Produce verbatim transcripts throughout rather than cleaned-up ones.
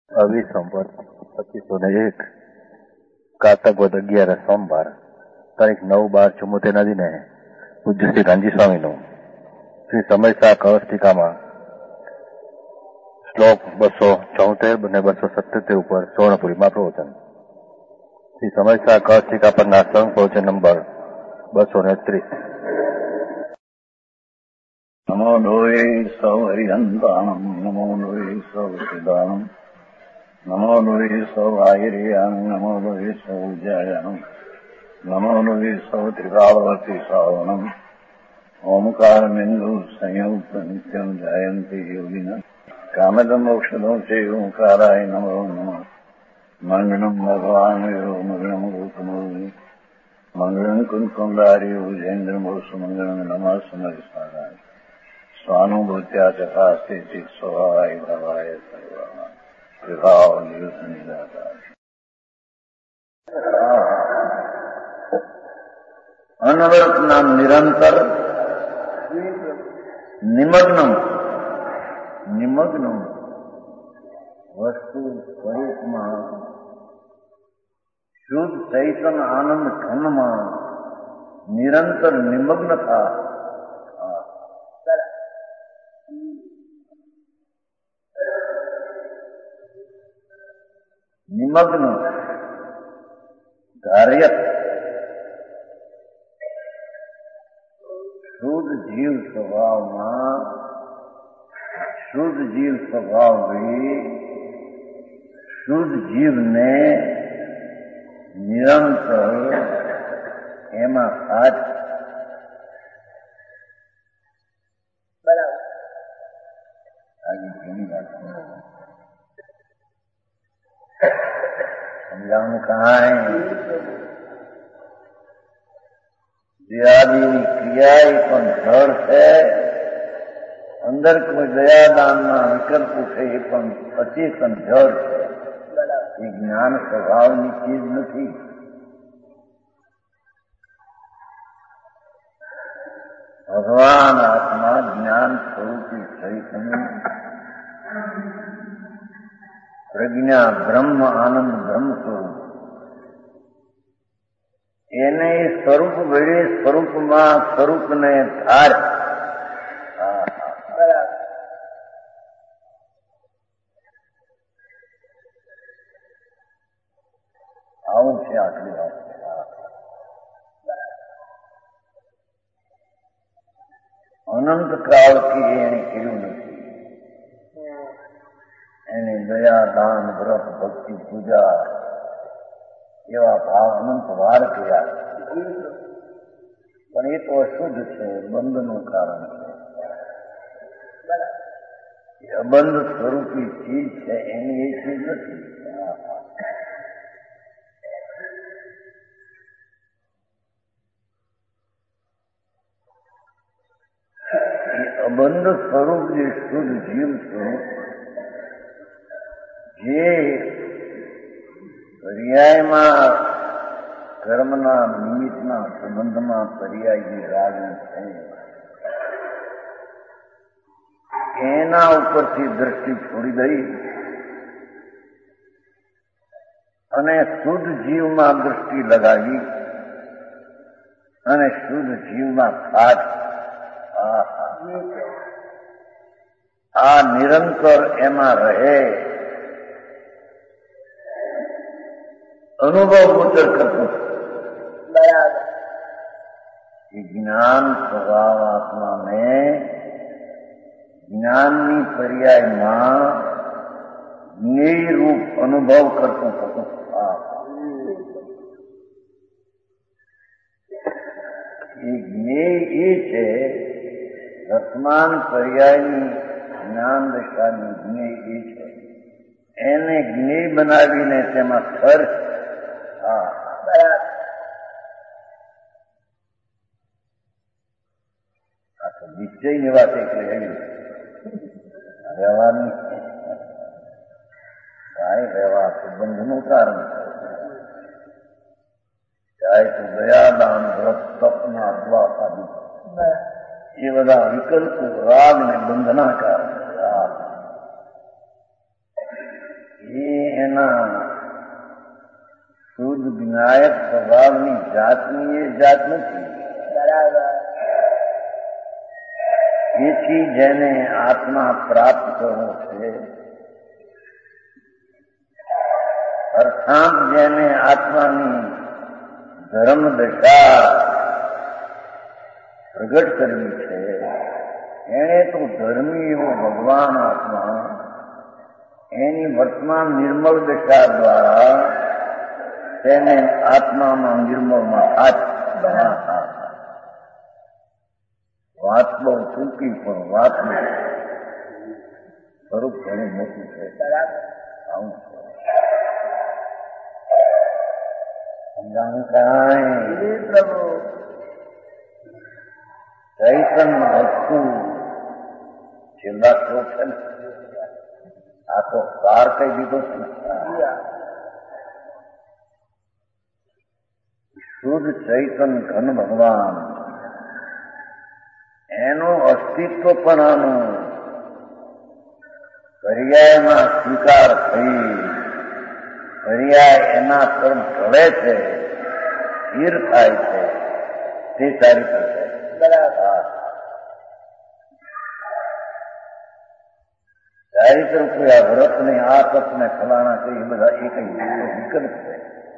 અવી સંવત પચીસો ને એક કારતક વદ અગિયાર સોમવાર તારીખ નવ બાર ચુમ્મોતેર ના દિને પૂજ્ય શ્રી ગાંધી સ્વામીનું શ્રી સમયસા કવસ્તિકામાં શ્લોક બસો ચોતેર અને બસો સત્યોતેર ઉપર સુવર્ણપુરીમાં પ્રવચન. શ્રી સમયસા કવસ્તિકા પરના સંઘ પ્રવચન નંબર બસો ને ત્રીસ. નમો લોહે સૌ હરિહંતાણમ નમો લોહે સૌ સિદ્ધાણમ નમો લોહે સૌ આયર્યાણમ નમો લોહે સૌ જયાણમ નમો લોહે સૌ ત્રિકાળવતી શ્રાવણમ ઓમકાર બિંદુ સંયુક્ત નિત્યમ જયંતી યોગિન કામદમ મોક્ષદો છે ઓંકારાય નમો નમઃ. મંગળમ ભગવાન મંગળમ ગૌતમોની મંગળમ કુંકુંડારી ઉજેન્દ્રમો સુમંગળમ નમઃ સમરિસ્વારાય સ્વાનુભૂત્યા ચકાસ્તે ચિત સ્વભાવાય ભવાય સર્વા વિભાવ નિયુત નિરાકાર. અનવરત નામ નિરંતર નિમગ્નમ નિમગ્નમ વસ્તુ સ્વરૂપમાં શુદ્ધ ચૈતન આનંદ ઘનમાં નિરંતર નિમગ્નતા નિમગ્ન ધાર્યત શુદ્ધ જીવ સ્વભાવમાં શુદ્ધ જીવ સ્વભાવ શુદ્ધ જીવને નિરંતર એમાં સાચ બરાબર આગે ઘણી વાત સમજાવવાનું કાંઈ દયાદીની ક્રિયા એ પણ જળ છે. અંદર કોઈ દયાદાનના વિકલ્પ છે એ પણ અચેતન જળ છે. એ જ્ઞાન સ્વભાવની ચીજ નથી. ભગવાન આત્મા જ્ઞાન સ્વરૂપી ચૈતન્ય પ્રજ્ઞા બ્રહ્મ આનંદ બ્રહ્મ સ્વરૂપ એને સ્વરૂપ વેળે સ્વરૂપમાં સ્વરૂપને ધાર આવું છે. આટલી વાત અનંત કાળથી એને કર્યું નથી. એને દયા દાન વ્રત ભક્તિ પૂજા એવા ભાવ અનંત વાર કર્યા, પણ એ તો અશુદ્ધ છે, બંધનું કારણ છે. અબંધ સ્વરૂપી ચીજ છે, એની એ ચીજ નથી. અબંધ સ્વરૂપ જે શુદ્ધ જીવ સ્વરૂપ જે પર્યાયમાં કર્મના નિમિત્તના સંબંધમાં પર્યાયની રાગી છે, એના ઉપરથી દ્રષ્ટિ છોડી દઈ અને શુદ્ધ જીવમાં દ્રષ્ટિ લગાવી અને શુદ્ધ જીવમાં ખાટ આ નિરંતર એમાં રહે અનુભવ ગોચર કરતું બરાબર. એ જ્ઞાન સ્વભાવ આત્માને જ્ઞાનની પર્યાયમાં જ્ઞેય રૂપ અનુભવ કરતું થતું. એ જ્ઞેય એ છે વર્તમાન પર્યાયની જ્ઞાન દશાની જ્ઞેય એ છે. એને જ્ઞેય બનાવીને તેમાં ખર્ચ હા આ તો નિશ્ચયની વાત એટલે એવી વ્યવહારની કાંઈ વ્યવહાર બંધનું કારણ ચાહે તો દયાદાન વ્રત તપના અદ્વા સાબિત એ બધા વિકલ્પો રાગ ને બંધના કારણે એ વિનાયક સ્વભાવની જાતની એ જાત નથી. એથી જેને આત્મા પ્રાપ્ત કરવો છે, અર્થાત જેને આત્માની ધર્મ દશા પ્રગટ કરવી છે, એણે તો ધર્મી એવો ભગવાન આત્મા એની વર્તમાન નિર્મળ દશા દ્વારા તેને આત્મામાં નિર્મળમાં હાથ વાત બહુ ટૂંકી પણ વાતનું સ્વરૂપ ઘણું મોટું છે. આવું સમજાણું કાંઈ પ્રભુ ચૈતન વસ્તુ છેલ્લા શ્લોક છે ને, આ તો સાર કહી દીધો છે ને. શુદ્ધ ચૈતન ઘન ભગવાન એનું અસ્તિત્વ પણ આનું પર્યાયમાં સ્વીકાર થઈ પર્યાય એના તરફ ઢળે છે, સ્થિર થાય છે, તે ચારિત્ર છે. ચારિત્ર કોઈ આ વ્રત ને આ તપ ને ફલાણા છે એ બધા એ કઈ વિકલ્પ છે,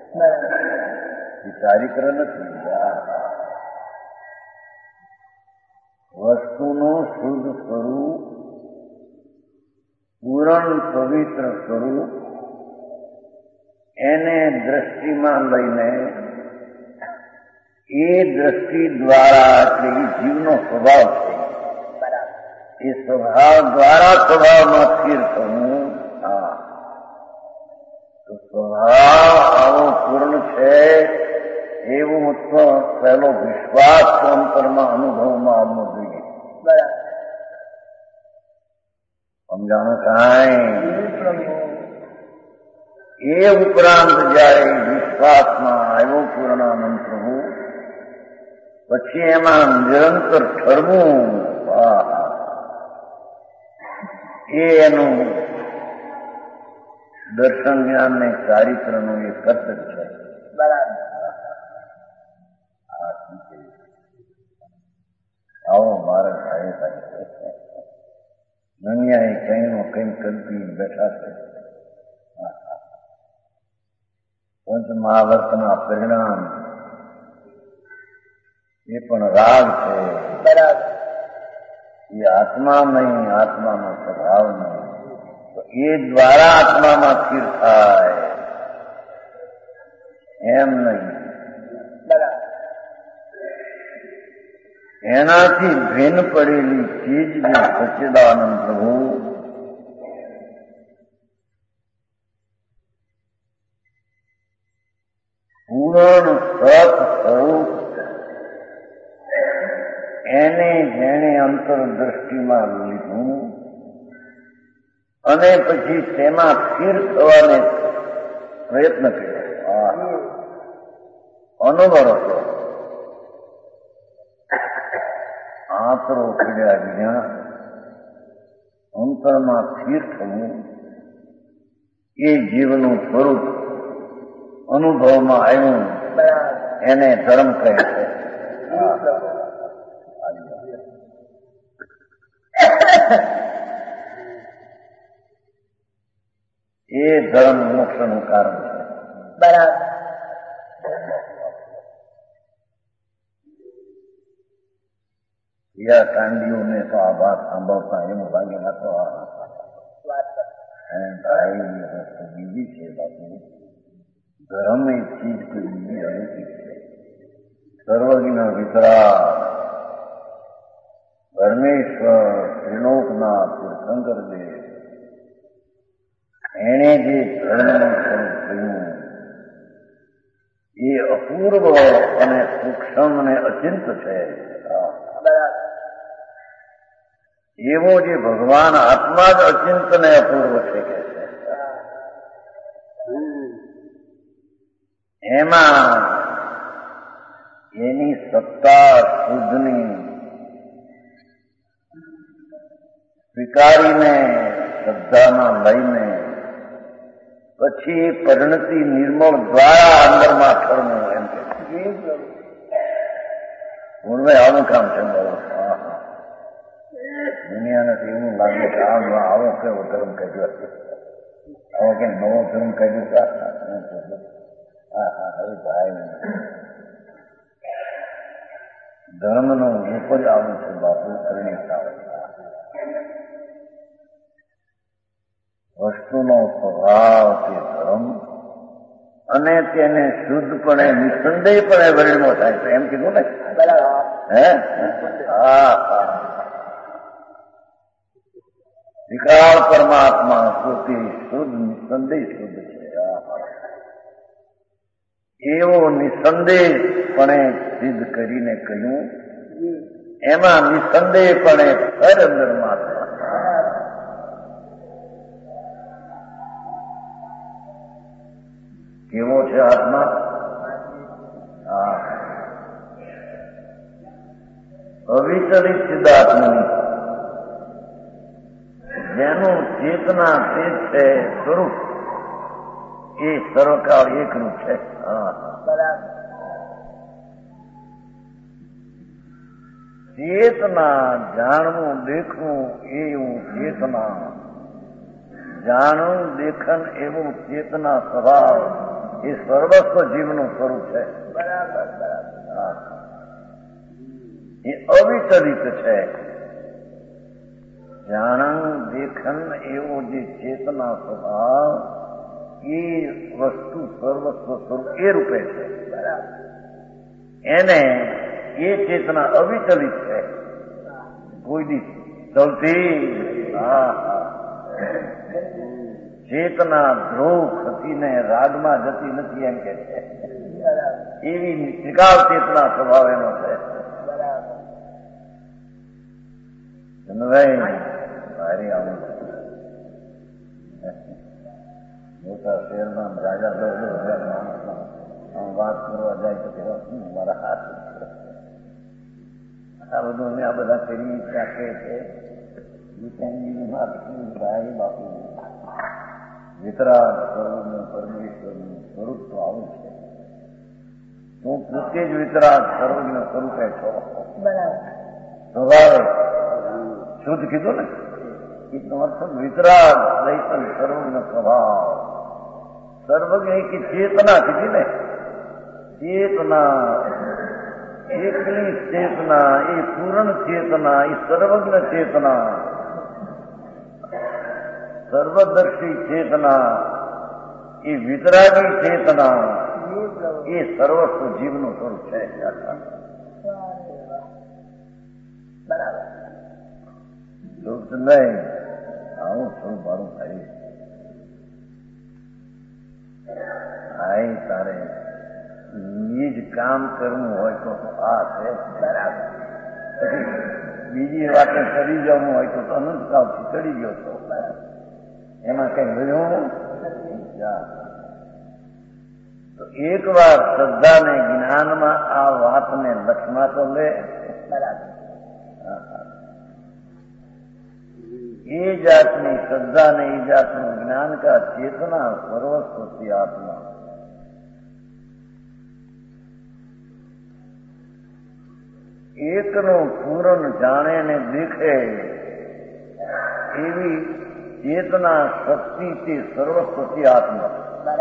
એ ચારિત્ર નથી. વસ્તુનું શુદ્ધ સ્વરૂપ, પૂરણ પવિત્ર સ્વરૂપ એને દ્રષ્ટિમાં લઈને એ દ્રષ્ટિ દ્વારા એટલે એ જીવનો સ્વભાવ છે, એ સ્વભાવ દ્વારા સ્વભાવમાં સ્થિર થવું. હા, તો સ્વભાવ આવો પૂર્ણ છે એવું ઉત્પન્ન પહેલો વિશ્વાસ અંતરમાં અનુભવમાં આવવો જોઈએ. સમજાણું કાંઈ? એ ઉપરાંત જયારે વિશ્વાસમાં આવ્યો પૂર્ણાનંદ પ્રભુ, પછી એમાં નિરંતર ઠરવું, એ એનું દર્શન જ્ઞાન ને ચારિત્રનું એ કર્તવ્ય છે. આવો મારા ભાઈ ભાઈ દુનિયા એ કઈ નો કઈ કલ્પી બેઠા છે. પંચ મહાવર્તના પરિણામ એ પણ રાગ છે. એ આત્મા નહીં, આત્માનો સ્વભાવ નહીં, તો એ દ્વારા આત્મામાં સ્થિર થાય એમ નહીં. એનાથી ભિન્ન પડેલી ચીજ જે સચ્ચિદાનંદ પ્રભુ પૂર્ણ સત સ્વરૂપ એને જેણે અંતરદ્રષ્ટિમાં લીધું અને પછી તેમાં સ્થિર થવાને પ્રયત્ન કર્યો, અનુભવ હતો. આંતરો પીડ્યા વિના અંતરમાં સ્થિર થવું એ જીવનું સ્વરૂપ અનુભવમાં આવ્યું, એને ધર્મ કહે છે. એ ધર્મ મોક્ષનું કારણ છે. બરાબર. યા કાંડીઓને તો આ વાત સાંભળતા એવું લાગે ના તો વસ્તુ બીજી છે. બાપુ ધર્મ એ ચીજ કોઈ બીજી અલૌકિક છે. સર્વજ્ઞ વિતરાગ પરમેશ્વર ત્રિલોકનાથ તીર્થંકર દેવ એણે જે ધર્મનું સ્વરૂપ થયું એ અપૂર્વ અને સૂક્ષ્મ અને અચિંત છે. એવો જે ભગવાન આત્મા જ અચિંત ને અપૂર્વ છે કે છે. એમાં એની સત્તા શુદ્ધની સ્વીકારીને શ્રદ્ધામાં લઈને પછી પરિણતિ નિર્મળ દ્વારા અંદરમાં ઠરવું એમ કે પૂર્વે આવું કામ છે દુનિયાને એવું લાગે કે આમ આવો કેવો ધર્મ કાઢ્યો આવો કે નવો ધર્મ કાઢ્યો હા હા હવે ભાઈ ધર્મનો રૂપ જ આવું છે બાપુ પરિણિતા વસ્તુનો સ્વભાવ તે ધર્મ અને તેને શુદ્ધપણે નિસંદેહપણે વર્ણનો થાય છે એમ કીધું ને હે હા હા વિકાળ પરમાત્મા પોતે શુદ્ધ નિસંદેહ શુદ્ધ છે એવો નિસંદેહપણે સિદ્ધ કરીને કહ્યું એમાં નિસંદેહપણે હર અંદરમાં કેવો છે આત્મા હા અવિચલિત સિદ્ધાત્મની જેનું ચેતના તે છે સ્વરૂપ એ સર્વકાળ એકરૂપ છે ચેતના જાણવું દેખવું એવું ચેતના જાણવું દેખન એવું ચેતના સ્વભાવ એ સર્વસ્વ જીવનું સ્વરૂપ છે એ અવિચલિત છે જાણન દેખન એવો જે ચેતના સ્વભાવ એ વસ્તુ સર્વસ્વ સ્વરૂપ એ રૂપે છે એને એ ચેતના અવિચલિત છે કોઈ દી ચલતી હા ચેતના ધ્રુવ ખસીને રાગમાં જતી નથી એમ કે છે એવી ત્રિકાળ ચેતના સ્વભાવ એનો છે ભારી આવું મોટા શહેરમાં રાજા દસ દસ હજાર માણસમાં વાત કરવા જાય તો કેવા શું મારા હાથ આ બધું અમે આ બધા કરી રાખે છે ભાઈ બાપુ વિતરાગ સ્વરૂપનું પરમેશ્વરનું સ્વરૂપ તો આવું છે તું પોતે જ વિતરાગ સ્વરૂપના સ્વરૂપે છો સ્વભાવે શુદ્ધ કીધું ને એનો અર્થ વિતરાગ દૈતન સર્વનો સ્વભાવ સર્વજ્ઞ की चेतना કીધી ને ચેતના એકલી ચેતના એ પૂર્ણ ચેતના એ સર્વજ્ઞ ચેતના સર્વદર્શી ચેતના એ વિતરાગી ચેતના એ સર્વસ્વ જીવનું સ્વરૂપ છે બરાબર દુઃખ નહીં આવું સ્વરૂપ મારું થાય આય તારે નિજ કામ કરવું હોય તો આ છે બરાબર પછી બીજી વાતે કરી જવું હોય તો અનંત કાળથી ચડી ગયો છો એમાં કઈ મળ્યું તો એક વાર શ્રદ્ધા ને જ્ઞાનમાં આ વાતને લક્ષમાં તો લે બરાબર એ જાતની શ્રદ્ધા ને એ જાતનું જ્ઞાન કા ચેतना સર્વસ્વ આત્મા એકનું પૂરણ જાણે ને દેખે એવી ચેતના શક્તિ તે સર્વસ્વ આત્મા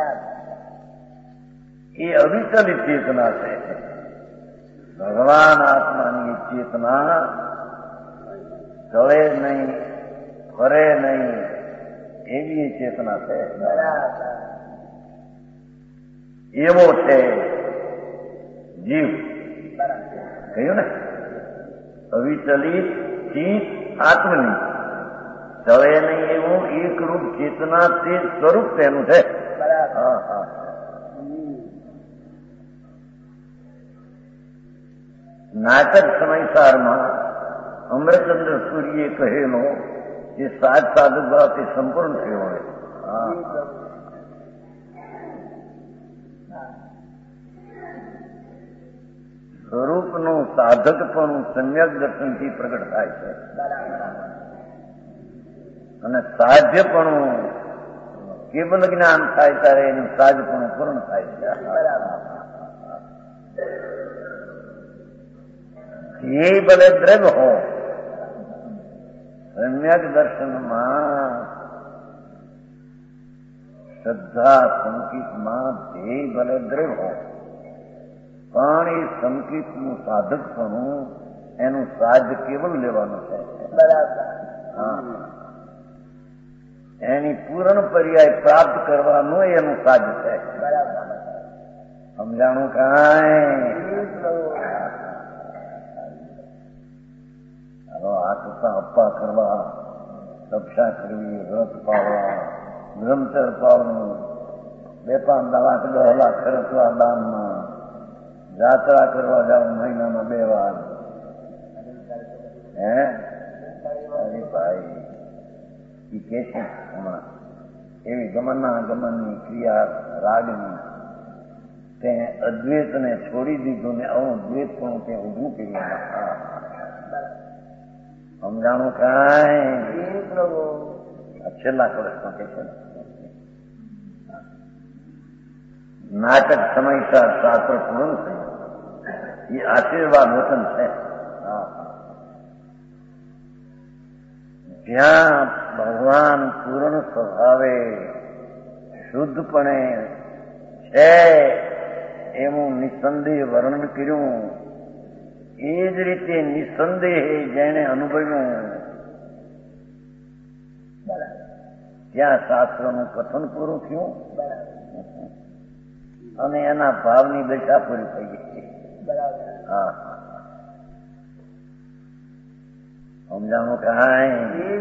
એ અવિચલિત ચેતના છે ભગવાન આત્માની ચેતના ચલે નહીં ફરે નહીં એવી ચેતના છે એવો છે જીવ કહ્યું ને અવિચલિત ચિત્ત આત્મની ચલે નહીં એવું એકરૂપ ચેતના તે સ્વરૂપ તેનું છે હા હા નાટક સમયસારમાં અમરચંદ્ર સૂર્યે કહેલો એ સાત સાધક દ્વારા તે સંપૂર્ણ થયો હોય સ્વરૂપનું સાધકપણું સમ્યક દર્શનથી પ્રગટ થાય છે અને સાધ્યપણું કેવલ જ્ઞાન થાય ત્યારે એનું સાજપણું પૂર્ણ થાય છે. એ ભલે દ્રવ્ય હો, સમ્યક દર્શનમાં શ્રદ્ધા સંકિતમાં ધ્યેય ભલે દ્રવ્ય હો, પણ એ સંકિતનું સાધકપણું એનું સાજ કેવલ લેવાનું છે. બરાબર. હા, એની પૂર્ણ પર્યાય પ્રાપ્ત કરવાનું એનું સાજ છે. બરાબર. સમજાણું કાંઈ? હવે આ કરતા અપ્પા કરવા, રક્ષા કરવી, વ્રત પાળવા, બ્રહ્મચર પાળવું, બે પાંચ લાખ દસ લાખ ખર્ચવા દાનમાં, જાત્રા કરવા જાવ મહિનામાં બે વાર. હે અરે ભાઈ એ કે છે હમણાં એવી ગમનના ગમનની ક્રિયા રાગની તે અદ્વૈતને છોડી દીધું ને અદ્વૈત પણ તે ઊભું કર્યું. સમજાણું કાંઈ? છેલ્લા વર્ષમાં કે છે નાટક સમયસર શાસ્ત્ર પૂર્ણ થયું એ આશીર્વાદ વચન છે. જ્યાં ભગવાન પૂર્ણ સ્વભાવે શુદ્ધપણે છે એવું નિસંદેહ વર્ણન કર્યું. એ જ રીતે નિસંદેહ જેને અનુભવ્યું ત્યાં શાસ્ત્રનું કથન પૂરું થયું અને એના ભાવની દશા પૂરી થઈ ગઈ. હા, સમજાણું કાંઈ?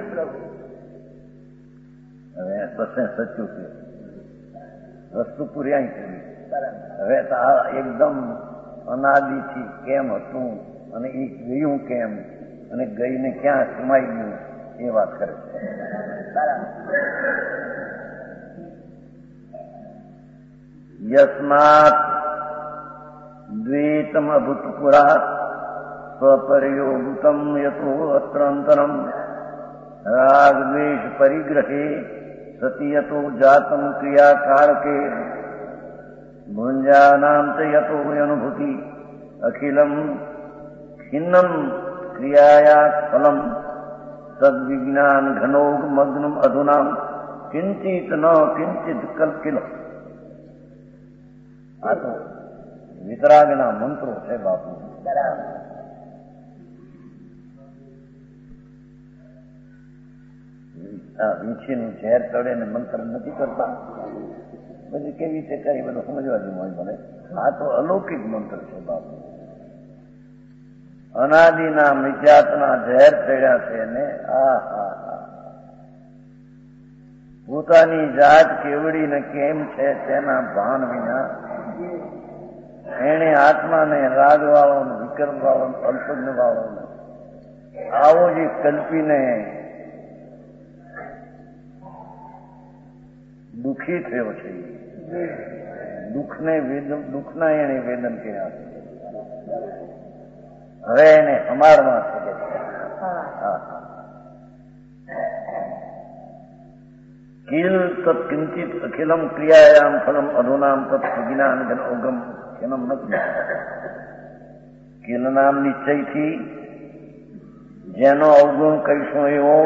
હવે બસે સચ્યું છે, વસ્તુ પૂરી કરી. હવે તો આ એકદમ અનાદિથી કેમ હતું અને એ ગયું કેમ અને ગઈને ક્યાં સમાઈ ગયું એ વાત કરે છે. યસ્માત દ્વૈતમ અભૂતપુરા સ્વપરિયોગુતમ યતો અત્ર અંતરમ રાગ દ્વેષ પરિગ્રહે સતિ યતો જાતમ ક્રિયાકારકે ભુંજાનામ ચ યતો અનુભૂતિ અખિલમ ખિન્નમ ક્રિયાયા ફલમ તદ્વિજ્ઞાન ઘનોગ મગ્નમ અધુનામ કિંચિત ન કિંચિત કલ્પિલ. આ તો વિતરાગના મંત્રો છે બાપુ. આ વીંછીનું ઝેર ચડે ને મંત્ર નથી કરતા, પછી કેવી રીતે કરી બધું સમજવા જેવું મને. આ તો અલૌકિક મંત્ર છે બાપુ. અનાદિના મિજાતના ઝેર ચડ્યા છે ને આ હા હા પોતાની જાત કેવડી ને કેમ છે તેના ભાન વિના એને આત્માને રાગ વાળો વિકર્મ વાળો અલ્પજ્ઞ વાળો આવો જે કલ્પીને દુઃખી થયો છે. દુઃખને વેદન દુઃખના એને વેદન કર્યા છે. હવે એને હમારમાં છે. કિલ તત્કિંચિત અખિલમ ક્રિયાયામ ફલમ અધુનામ તત્ જ્ઞાન ઘન ઓગમ એનો મતલબ કિલ નામ નિશ્ચયથી જેનો અવગુણ કહીશું એવો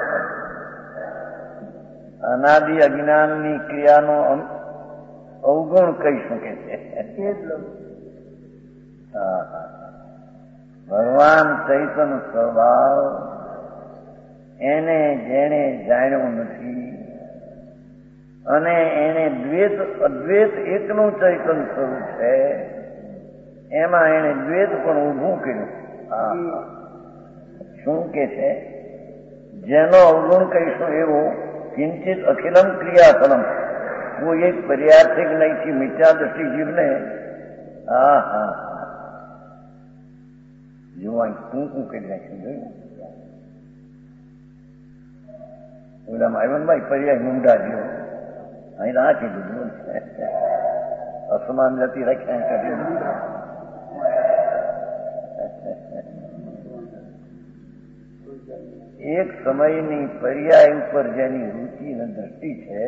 અનાદિ અજ્ઞાનની ક્રિયાનો અવગુણ કહી શકે છે. ભગવાન ચૈતન્ય સ્વભાવ એને જેને જાણ્યો નથી અને એને દ્વૈત અદ્વૈત એકનું ચૈતન્ય સ્વરૂપ છે એમાં એને દ્વૈત પણ ઊભું કર્યું. શું કે છે? જેનો અવગુણ કહીશું એવો કિંચિત અખિલમ ક્રિયાફલમ કોઈ એક પર્યાર્થિક નહીંથી મિથ્યા દ્રષ્ટિ જીવને હા હા જોવા ટૂંકું કરી નાખ્યું. જોયું ઓલા માયવનભાઈ પર્યાય મુંડા જેવો અહીં આ કીધું અસમાન જતી રખ્યા કાઢ્યું. એક સમયની પર્યાય ઉપર જેની રુચિ અને દ્રષ્ટિ છે,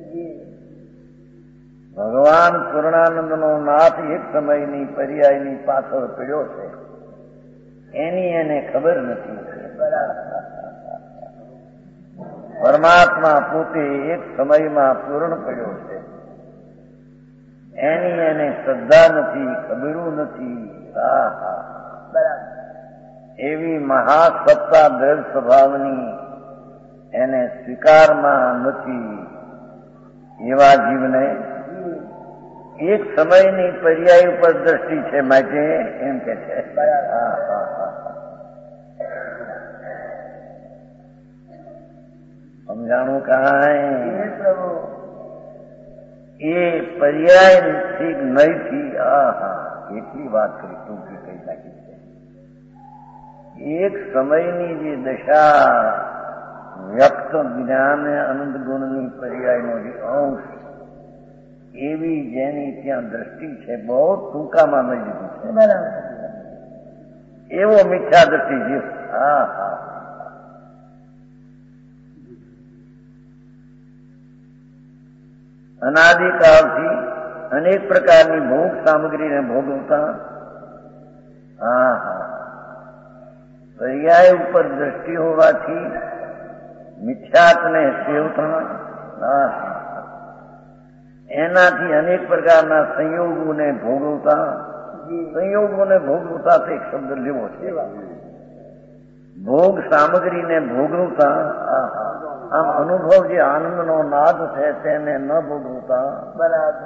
ભગવાન પૂર્ણાનંદનો નાથ એક સમયની પર્યાયની પાછળ પડ્યો છે, એની એને ખબર નથી. પરમાત્મા પોતે એક સમયમાં પૂર્ણ પડ્યો છે, એની એને શ્રદ્ધા નથી, ખબરું નથી. એવી મહાસત્તા દ્રઢ સ્વભાવની એને સ્વીકારમાં નથી. એવા જીવને એક સમયની પર્યાય ઉપર દ્રષ્ટિ છે માટે એમ કે છે. સમજાણું કાંઈ એ પર્યાય થી નહીથી. આહા, કેટલી વાત કરી, ટૂંકી કહી નાખી છે. એક સમયની જે દશા વ્યક્ત જ્ઞાન અનંત ગુણની પર્યાયનો જે અંશ, એવી જેની ત્યાં દ્રષ્ટિ છે, બહુ ટૂંકામાં નહીં લીધું છે. એવો મિથ્યા દ્રષ્ટિ જીવ. હા હા, અનાદિકાળથી અનેક પ્રકારની ભોગ સામગ્રીને ભોગવતા. હા હા, પર્યાય ઉપર દ્રષ્ટિ હોવાથી મિથ્યાત્વને સેવતા. હા, એનાથી અનેક પ્રકારના સંયોગોને ભોગવતા. સંયોગોને ભોગવતા તો એક શબ્દ લેવો છે. ભોગ સામગ્રીને ભોગવતા. આમ અનુભવ જે આનંદનો નાદ છે તેને ન ભોગવતા. બરાબર.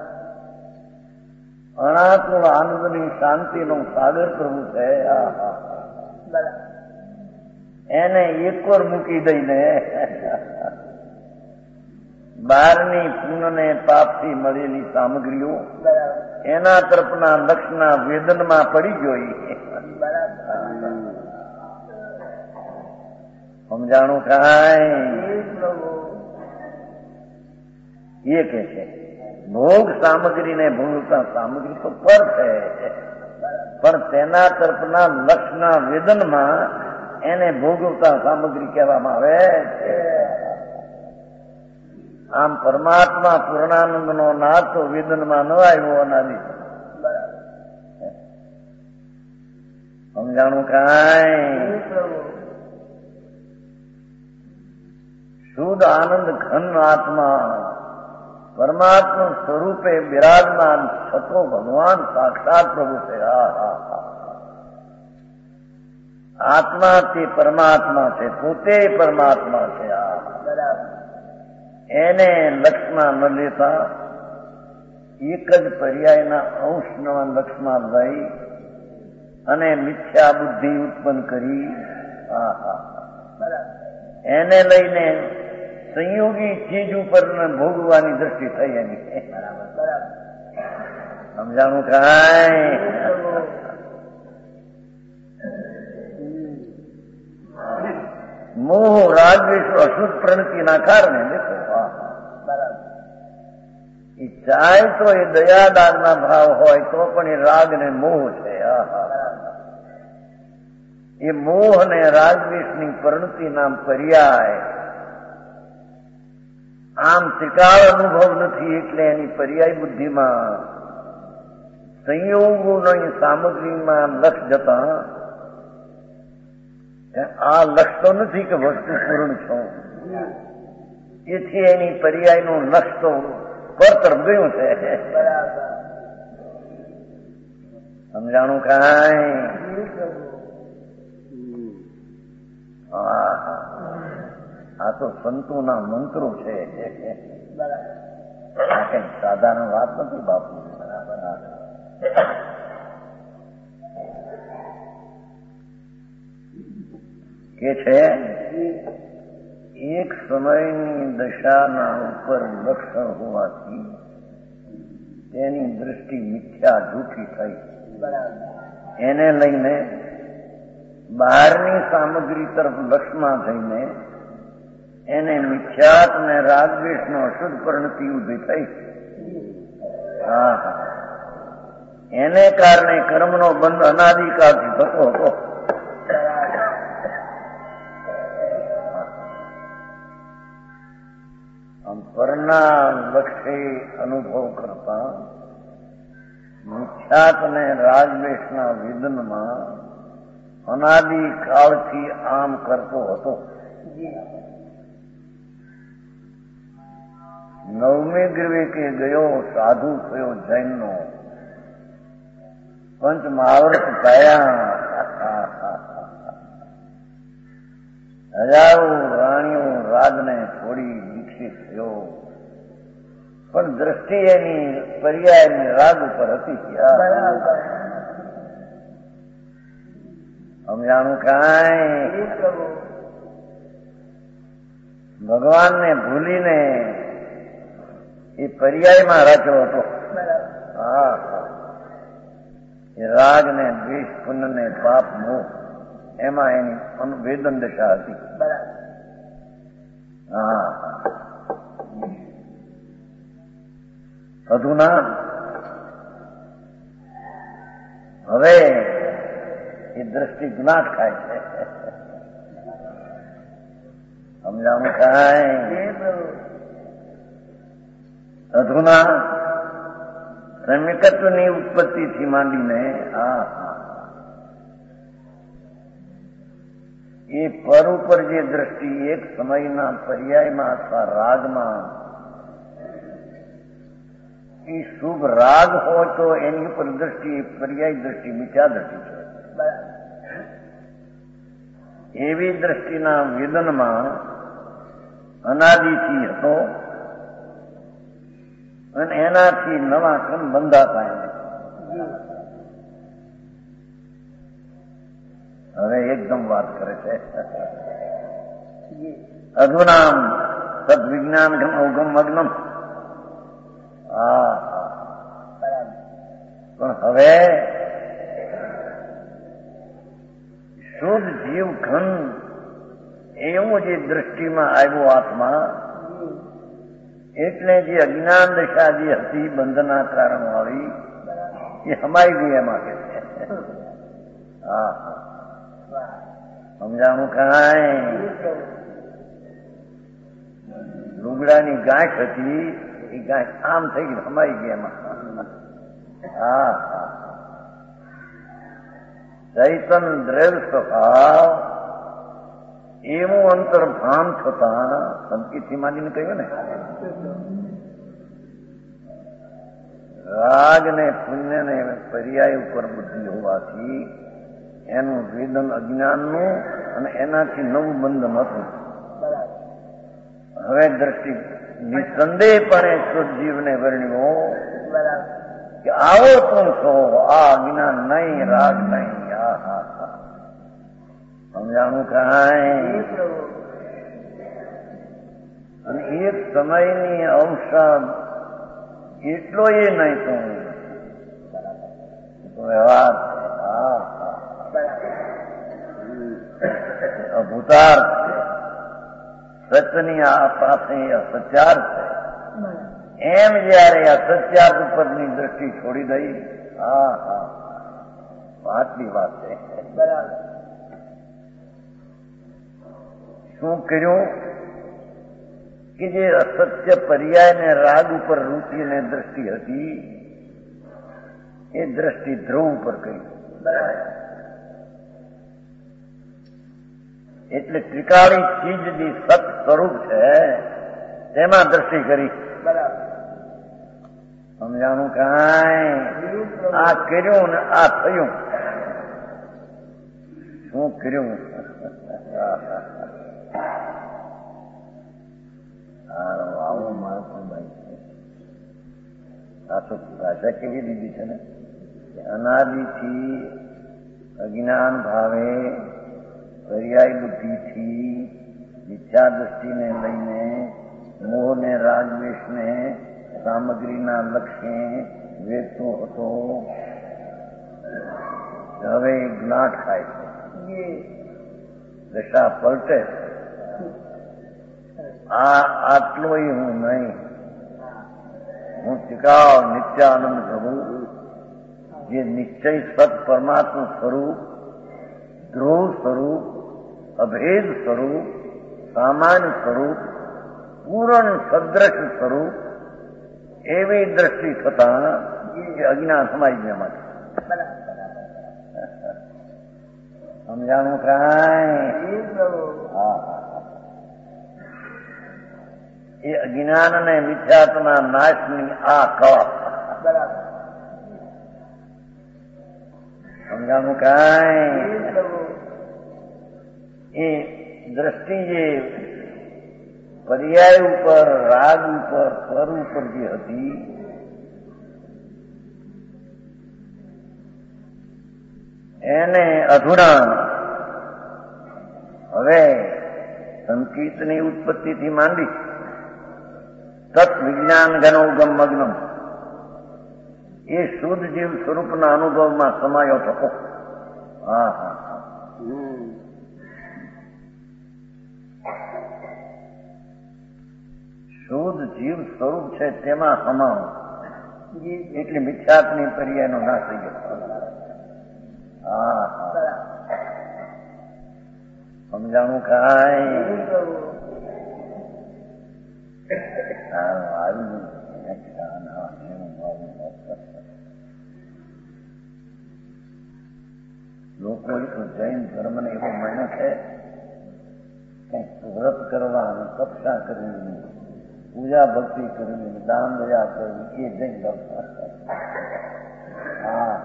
અનાત્મ આનંદની શાંતિનો સાગર પ્રભુ છે. એને એકવાર મૂકી દઈને બહારની પુણ્યને પાપથી મળેલી સામગ્રીઓ એના તરફના લક્ષના વેદનમાં પડી ગઈ. સમજાણું કાંઈ? એ કે છે ભોગ સામગ્રીને ભોગવતા. સામગ્રી તો પર છે, પણ તેના તરફના લક્ષના વેદનમાં એને ભોગવતા સામગ્રી કહેવામાં આવે છે. આમ પરમાત્મા પૂર્ણાનંદનો નાદ તો વેદનમાં ન આવ્યો અનાદિ. સમજાણું કાંઈ? શુદ્ધ આનંદ ઘન આત્મા પરમાત્મા સ્વરૂપે બિરાજમાન છતો ભગવાન સાક્ષાત પ્રભુ છે. આત્મા તે પરમાત્મા છે, પોતે પરમાત્મા છે. એને લક્ષમાં ન લેતા એક જ પર્યાયના અંશના લક્ષમાં લઈ અને મિથ્યા બુદ્ધિ ઉત્પન્ન કરી. એને લઈને સંયોગી ચીજ ઉપર ભોગવાની દ્રષ્ટિ થઈ એની. સમજાણું કાંઈ? મોહ રાગ વિશ્વ અશુદ્ધ પ્રણતિના કારણે દેખો એ ચાહે તો એ દયાદાનના ભાવ હોય તો પણ એ રાગ ને મોહ છે. એ મોહ અને રાગદ્વેષની પરિણતિના પર્યાય આમ ત્રિકાળ અનુભવ નથી, એટલે એની પર્યાય બુદ્ધિમાં સંયોગોની સામગ્રીમાં લક્ષ જતા. આ લક્ષ તો નથી કે વસ્તુ પૂર્ણ છો, એથી એની પર્યાયનું લક્ષ તો પર તરફ ગયું છે. સમજાણું કાંઈ? આ તો સંતોના મંત્રો છે. આ કઈ સાધારણ વાત નથી બાપુ. કે છે એક સમયની દશાના ઉપર લક્ષણ હોવાથી તેની દૃષ્ટિ મિથ્યા જૂઠી થઈ. એને લઈને બહારની સામગ્રી તરફ લક્ષમાં થઈને એને મિથ્યાત ને રાગદ્વેષનો અશુદ્ધ પરિણતિ ઉભી થઈ. હા હા, એને કારણે કર્મનો બંધ અનાદિકાળથી થતો હતો. આમ પરના લક્ષે અનુભવ કરતા મિથ્યાત અને રાજવેશના વિદનમાં અનાદિ કાળથી આમ કરતો હતો. નવમે ગ્રીવે ગયો સાધુ થયો જૈનનો, પંચ મહાવ્રત થયા, હજારો રાણીઓ રાજને છોડી દીક્ષિત થયો, પણ દ્રષ્ટિ એની પર્યાયની રાગ ઉપર હતી. સમજાણું કાંઈ? ભગવાનને ભૂલીને એ પર્યાયમાં રચ્યો હતો. હા, એ રાગ ને દ્વેષ, પુણ્ય ને પાપ, મોહ, એમાં એની વેદન દશા હતી. હા, અધુના હવે એ દ્રષ્ટિ જ્ઞાત ખાય છે. સમજાણું કાંઈ? અધુના સમ્યકત્વની ઉત્પત્તિથી માંડીને હા એ પર ઉપર જે દ્રષ્ટિ એક સમયના પર્યાયમાં અથવા રાગમાં, એ શુભ રાગ હોય તો એની ઉપર દ્રષ્ટિ પર્યાય દ્રષ્ટિ મિથ્યા દ્રષ્ટિ છે. એવી દ્રષ્ટિના વેદનમાં અનાદિથી હતો અને એનાથી નવા ક્રમ બંધાતા એને. હવે એકદમ વાત કરે છે. અધુનામ સદવિજ્ઞાન અવગમ અગ્નમ. હા, પણ હવે શુદ્ધ જીવ ઘન એવું જે દ્રષ્ટિમાં આવ્યો આત્મા, એટલે જે અજ્ઞાન દશા જે હતી બંધના કારણ વાળી, એ હમાઈ ગઈ એમાં કે છે. હા, સમજાણું કાંઈ? લુગડાની ગાંઠ હતી, એ ગાંઠ આમ થઈ ગઈ, હમાઈ ગઈ એમાં. હા, ચૈતન દ્રવ્ય સ્વભાવ એવું અંતર ભાન થતા સંકેતથી માંડીને કહ્યું ને, રાગ ને પુણ્ય ને પર્યાય ઉપર બુદ્ધિ હોવાથી એનું વેદન અજ્ઞાનનું અને એનાથી નવું બંધન હતું. હવે દ્રષ્ટિ નિસંદેહપણે શુદ્ધ જીવને વર્ણ્યો કે આવો તું છો, આ અજ્ઞાન નહીં, રાગ નહીં. હા, હા, હા, સમજાણું કાંઈ? અને એક સમયની અવસાદ એટલો એ નહીં તો વ્યવહાર ભૂતાર સત્યની આ પાસે અસત્યાર છે. એમ જયારે અસત્યાર ઉપરની દ્રષ્ટિ છોડી દઈ, હા હા, આટલી વાત છે. બરાબર. શું કર્યું કે જે અસત્ય પર્યાય ને રાગ ઉપર રૂચિ ને દ્રષ્ટિ હતી, એ દ્રષ્ટિ ધ્રુવ ઉપર કહી. એટલે ત્રિકાળી ચીજ જે સત સ્વરૂપ છે તેમાં દ્રષ્ટિ કરી. સમજાણું કાંઈ? આ કર્યું ને આ થયું. શું કર્યું? આવું મારું પણ ભાઈ આ તો ભાષા કેવી દીધી છે ને, અનાદિથી અજ્ઞાન ભાવે પર્યાય બુદ્ધિથી મિથ્યા દ્રષ્ટિને લઈને મોહ ને રાજવેશને સામગ્રીના લક્ષ્ય વેચતો હતો. હવે જ્ઞાટ ખાય છે, દશા પલટે. આ આટલો હું નહીં, હું ટિકાવ નિત્યાનંદ પ્રભુ જે નિશ્ચય સત પરમાત્મા સ્વરૂપ, ધ્રુવ સ્વરૂપ, અભેદ સ્વરૂપ, સામાન્ય સ્વરૂપ પૂર્ણ સદ્રશ સ્વરૂપ એવી દ્રષ્ટિ થતા એ અજ્ઞાન સમાઈ ગયા માટે સમજાણું કાંઈ? હા હા એ અજ્ઞાન અને મિથ્યાત્વના નાશની આ કળા સમજાણું કાંઈ? એ દ્રષ્ટિ જે પર્યાય ઉપર, રાગ ઉપર, પર ઉપર જે હતી એને અધૂરા હવે સંકિતની ઉત્પત્તિથી માંડી તત્ વિજ્ઞાન ઘનોગમ મગ્નમ એ શુદ્ધ જીવ સ્વરૂપના અનુભવમાં સમાયો થતો. હા હા હા શુદ્ધ જીવ સ્વરૂપ છે તેમાં સમાવું એટલે મિથ્યાત્વની પર્યાયનો નાશ થઈ ગયો. હા હા સમજાણું કાંઈ? આવી લોકો જૈન ધર્મને એવો માને છે કંઈક વ્રત કરવા અને તપસ્યા કરવી, પૂજા ભક્તિ કરવી, દાન દયા કરવી એ જૈન ધર્મ. હા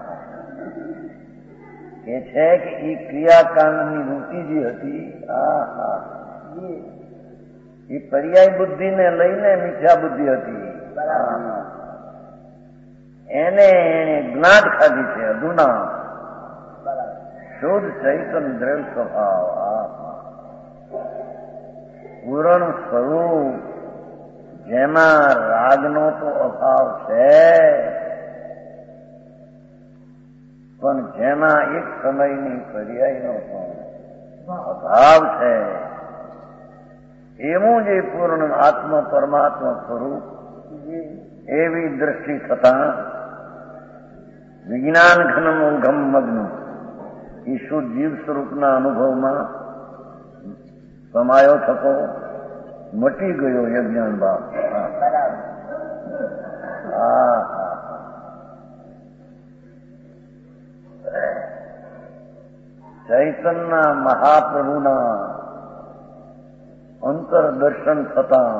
કે છે કે એ ક્રિયાકાંડની વૃત્તિ જે હતી હા હા એ પર્યાય બુદ્ધિને લઈને મિથ્યા બુદ્ધિ હતી. એને જ્ઞાત ખાધી છે અધુના શુદ્ધ ચૈતન દ્રવ્ય સ્વભાવ પૂરણ સ્વરૂપ જેમાં રાગનો તો અભાવ છે પણ જેમાં એક સમયની પર્યાયનો પણ અભાવ છે એવું જે પૂર્ણ આત્મ પરમાત્મા સ્વરૂપ એવી દ્રષ્ટિ થતા વિજ્ઞાન ઘનમ ઘમ મગ્ન ઈશ્વર જીવ સ્વરૂપના અનુભવમાં સમાયો થતો મટી ગયો યજ્ઞાન ભાવ. હા ચૈતનના મહાપ્રભુના અંતર દર્શન થતા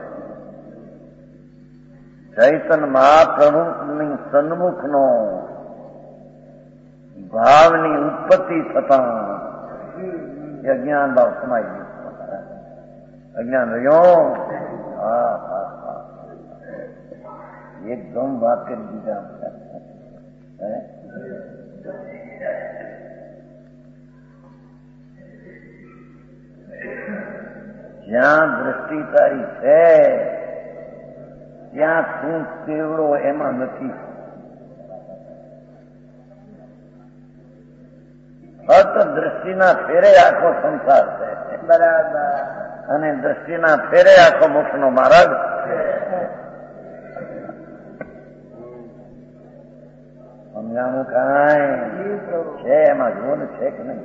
ચૈતન મહાપ્રભુની સન્મુખનો ભાવની ઉત્પત્તિ થતા અજ્ઞાન ભાવ સમાઈ ગયો. અજ્ઞાન રહ્યો. હા હા હા એકદમ વાત કરી દીધા. જ્યાં દ્રષ્ટિ તારી છે ત્યાં તું તેવડો એમાં નથી. ફક્ત દ્રષ્ટિના ફેરે આખો સંસાર છે. બરાબર. અને દ્રષ્ટિના ફેરે આખો મોક્ષનો માર્ગ સમજાણું કાંઈ છે એમાં જોન છે કે નહીં?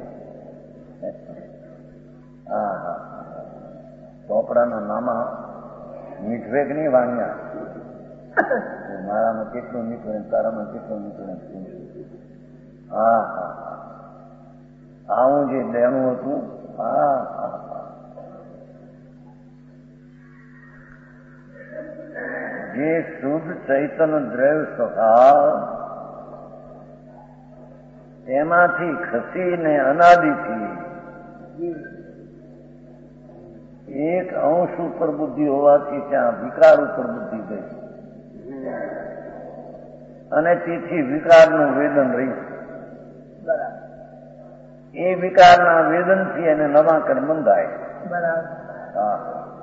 હા હા ચોપડાના નામા મીઠવે કે નહીં વાણિયા મારામાં કેટલું નીકળે તારામાં કેટલું નીકળે. હા હા આવું જે દેણું હતું હા હા જે શુદ્ધ ચૈતન દ્રવ્ય સ્વભાવ તેમાંથી ખસીને અનાદિથી એક અંશ ઉપર બુદ્ધિ હોવાથી ત્યાં વિકાર ઉપર બુદ્ધિ ગઈ અને તેથી વિકારનું વેદન રહ્યું. એ વિકારના વેદનથી એને નવા કર્મ બંધાય. હા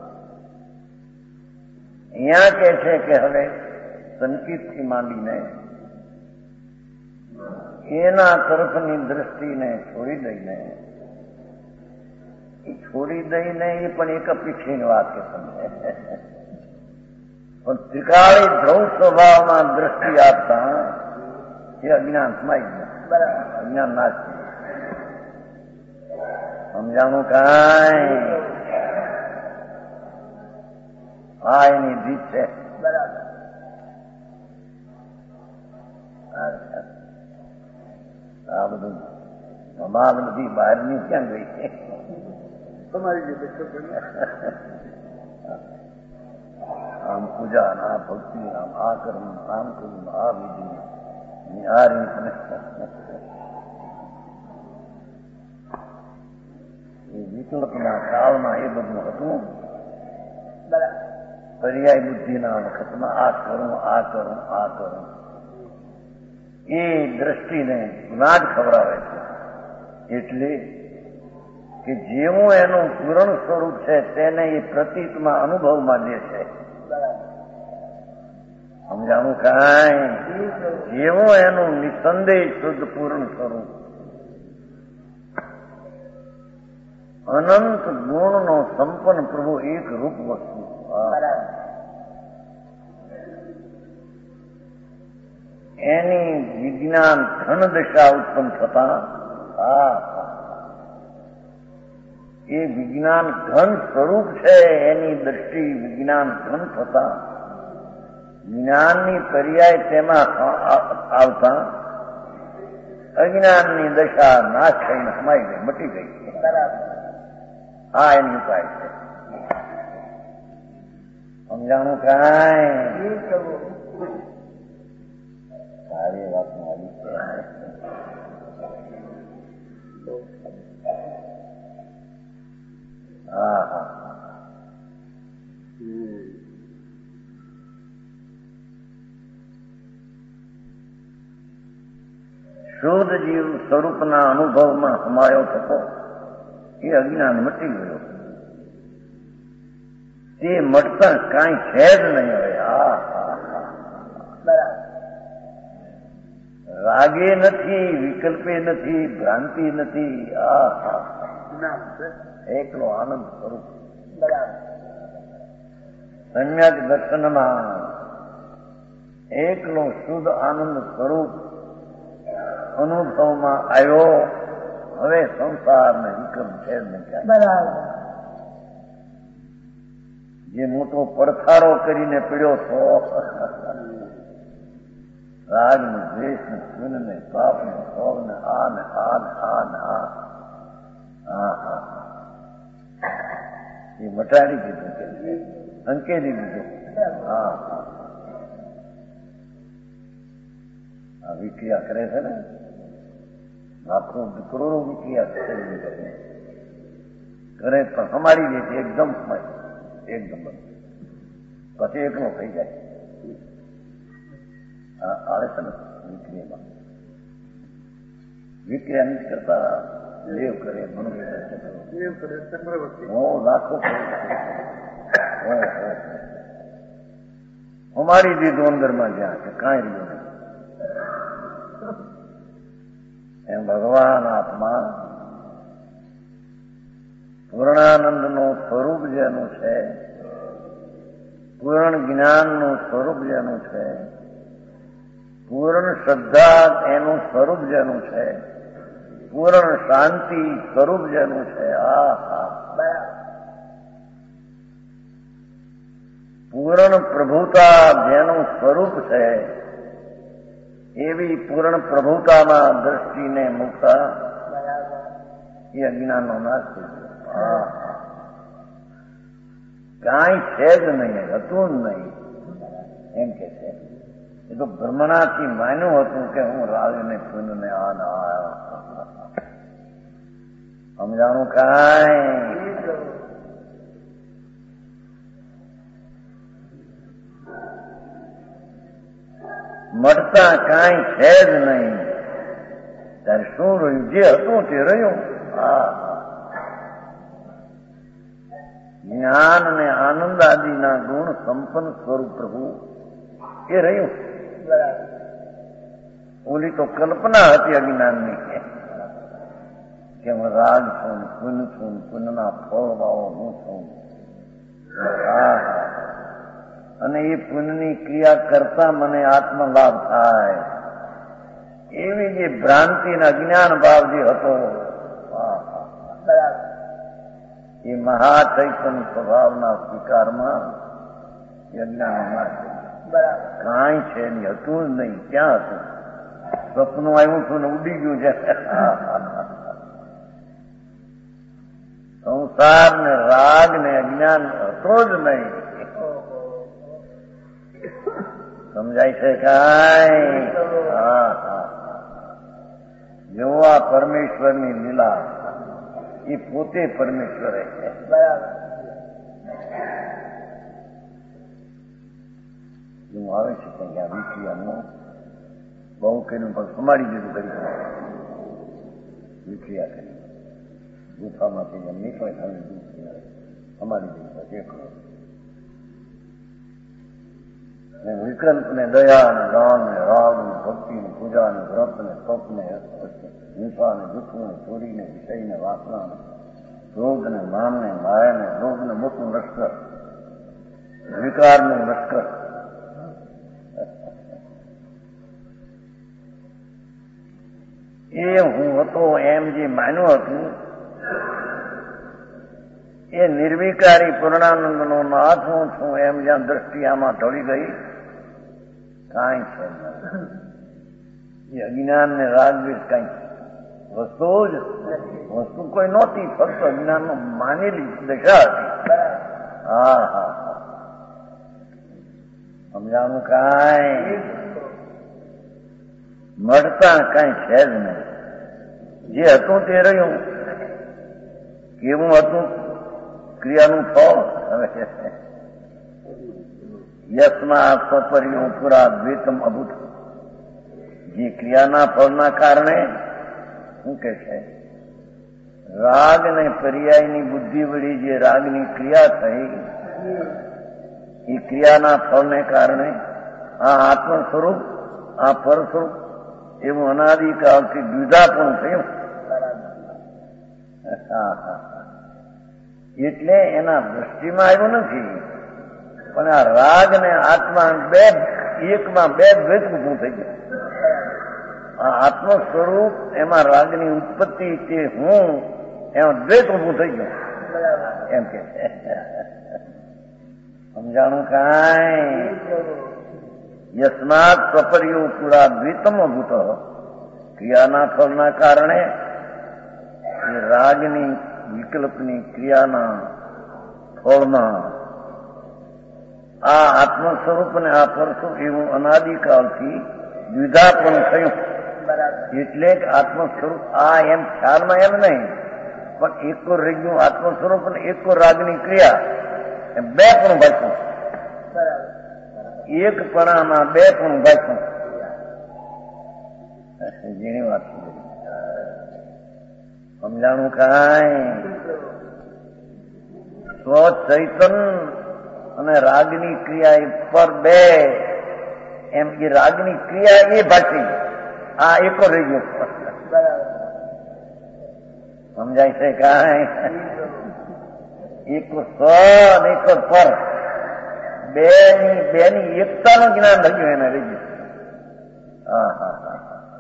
અહીંયા કે છે કે હવે સંકિતથી માંડીને એના તરફની દ્રષ્ટિને છોડી દઈને એ છોડી દઈને એ પણ એક અપેક્ષીની વાત કે સમજે પણ ત્રિકાળી ધ્રુવ સ્વભાવમાં દ્રષ્ટિ આપતા એ અજ્ઞાન સમાઈ ગયું. અજ્ઞાન નાશ સમજાણું કાંઈ? આ એની રીત છે. બરાબર. આ બધું ધમાલ બધી બહારની ક્યાં ગઈ છે? તમારી રીતે છોકરી આમ પૂજા આ ભક્તિ આમ આ કરવું આમ કરવું આ વિધિ આ રીત એ વિકલ્પના કાળમાં એ બધું હતું. પર્યાય બુદ્ધિના વખતમાં આ કરું આ કરું આ કરું એ દ્રષ્ટિને ગુનાદ ખવડાવે છે. એટલે કે જેવું એનું પૂર્ણ સ્વરૂપ છે તેને એ પ્રતીતમાં અનુભવમાં લે છે. સમજાણું કાંઈ? જેવું એનું નિસંદેહ શુદ્ધ પૂર્ણ સ્વરૂપ અનંત ગુણનો સંપન્ન પ્રભુ એક રૂપ વસ્તુ. એની વિજ્ઞાન ધન દશા ઉત્પન્ન થતા આ એ વિજ્ઞાન ઘન સ્વરૂપ છે. એની દ્રષ્ટિ વિજ્ઞાન ઘન થતા જ્ઞાનની પર્યાય તેમાં આવતા અજ્ઞાનની દશા નાશ થઈને સમાઈ ગઈ, મટી ગઈ. આ એની ઉપાય છે. સમજાણું કાંઈ? સારી વાત મારી છે. હા હા શુદ્ધ જીવ સ્વરૂપના અનુભવમાં હમાયો થતો એ અજ્ઞાન મટી ગયો. તે મટતા કાંઈ છે જ નહીં. હવે આ રાગે નથી, વિકલ્પે નથી, ભ્રાંતિ નથી. આ એકલો આનંદ સ્વરૂપ. સમ્યક દર્શનમાં એકલો શુદ્ધ આનંદ સ્વરૂપ અનુભવમાં આવ્યો. હવે સંસારને વિક્રમ છે જ નહીં. જે મોટો પડખારો કરીને પીડ્યો છો રાગ ને દ્વેષ ને સુન ને પાપ ને ભોગ ને આ ને આ ને આ ને આ હા હા એ મટાડી દીધું કે સંકેલી દીધું. હા હા આ વિક્રિયા કરે છે ને લાખો કરોડો વિક્રિયા કરે કરે પણ અમારી રીતે એકદમ સમય એકદમ પછી એકલો થઈ જાય. આવે છે ને વિક્રિયામાં વિક્રિયા નથી કરતા દેવ કરે મનુષ્ય લાખો અમારી દીધું અંદરમાં જ્યાં છે કાંઈ રહ્યું નહીં. એમ ભગવાન આત્મા પૂર્ણાનંદનું સ્વરૂપ જેનું છે, પૂર્ણ જ્ઞાનનું સ્વરૂપ જેનું છે, પૂર્ણ શ્રદ્ધા એનું સ્વરૂપ જેનું છે, પૂર્ણ શાંતિ સ્વરૂપ જેનું છે. આ હા પૂર્ણ પ્રભુતા જેનું સ્વરૂપ છે એવી પૂર્ણ પ્રભુતામાં દ્રષ્ટિને મૂકતા એ અજ્ઞાનનો નાશ થઈ ગયો. કાંઈ છે જ નહીં, હતું જ નહીં એમ કે છે. એ તો બ્રહ્મણાથી માન્યું હતું કે હું રાવીને પૂનને આ ના સમજાણું કાંઈ? મળતા કાંઈ છે જ નહીં. ત્યારે શું રહ્યું? જે હતું તે રહ્યું. હા જ્ઞાન ને આનંદ આદિના ગુણ સંપન્ન સ્વરૂપ પ્રભુ એ રહ્યું. ઓલી તો કલ્પના હતી અજ્ઞાનની કે હું રાગ છું, પુન છું, પુનના ફળ વાવો હું છું. અને એ પુનની ક્રિયા કરતા મને આત્મલાભ થાય એવી જે ભ્રાંતિના અજ્ઞાન ભાવ જે હતો એ મહાચૈતન્ય સ્વભાવના સ્વીકારમાં એ અજ્ઞાનમાં કાંઈ છે નહીં, હતું જ નહીં. ક્યાં હતું? સપનું આવ્યું છું ને ઉડી ગયું છે. સંસાર ને રાગ ને અજ્ઞાન હતો જ નહીં. સમજાય છે કાંઈ? હા હા. જો આ પરમેશ્વરની લીલા, એ પોતે પરમેશ્વર છે. હું આવે છે ત્યાં વિક્રિયાનું બહુ કર્યું પણ સમાડી દીધું કરી વિક્રિયા કરી ગુફામાંથી એમ નીકળે ખાલી દૂધ સમાડી દીધું પછી વિકલ્પ ને દયા ને દાન ને રાગ ને ભક્તિ ને પૂજા ને વ્રત ને તપ ને હિંસા ને દુઃખ ને ચોરી ને વિષય ને વાસના ને રોગ ને માન ને માયા ને રોગ ને મોટું લશ્કર, વિકાર નું લશ્કર. એ હું હતો એમ જે માન્યું હતું એ નિર્વિકારી પૂર્ણાનંદનો નાથ હું છું એમ જ્યાં દ્રષ્ટિ આમાં ઢળી ગઈ, કાંઈ છે એ અજ્ઞાન ને રાગદ્વેષ કાંઈ વસ્તુ જ વસ્તુ કોઈ નહોતી, ફક્ત અજ્ઞાન નો માનેલી દશા હતી. હા હા હા. સમજાનું કાંઈ મળતા કાંઈ છે જ નહીં. જે હતું તે રહ્યું. કેવું હતું? ક્રિયાનું ફળ. યશમાં સ્વપર્યો પુરા દ્વૈતમ અભૂત. જે ક્રિયાના ફળના કારણે શું કે છે? રાગ ને પર્યાયની બુદ્ધિ વળી જે રાગની ક્રિયા થઈ, એ ક્રિયાના ફળને કારણે આ આત્મ સ્વરૂપ, આ પર સ્વરૂપ એવું અનાદિકાળથી દ્વિધા પણ થયું. એટલે એના દ્રષ્ટિમાં આવ્યું નથી, પણ આ રાગ ને આત્મા બે એકમાં બે દ્વૈત ઊભું થઈ ગયું. આ આત્મ સ્વરૂપ એમાં રાગની ઉત્પત્તિ તે હું એમાં દ્વૈત ઊભું થઈ ગયું એમ કે સમજાણું કાંઈ? યસ્માત સ્વપર્યો પુરા દ્વિતમ ભૂત. ક્રિયાના ફળના કારણે એ રાગની વિકલ્પની ક્રિયાના ફળમાં આ આત્મ સ્વરૂપ ને આ પર સ્વરૂપ એવું અનાદિકાળથી દ્વિધા પણ થયું. એટલે જ આત્મ સ્વરૂપ આ એમ ખ્યાલમાં એમ નહીં, પણ એકો રહી ગયું આત્મ સ્વરૂપ ને એકો રાગની ક્રિયા એમ બે પણ ભાષું, એક પણામાં બે પણ ભાષું. જેની વાત સમજાણું કાંઈ? સ્વ ચૈતન અને રાગની ક્રિયા એ પર બે એમ એ રાગની ક્રિયા એ ભાષી, આ એકો રહી ગયો. સમજાય છે કાંઈ? એક સ્વ અને એક પર બે ની બે ની એકતાનું જ્ઞાન રહ્યું એને રહી ગયું. હા હા હા.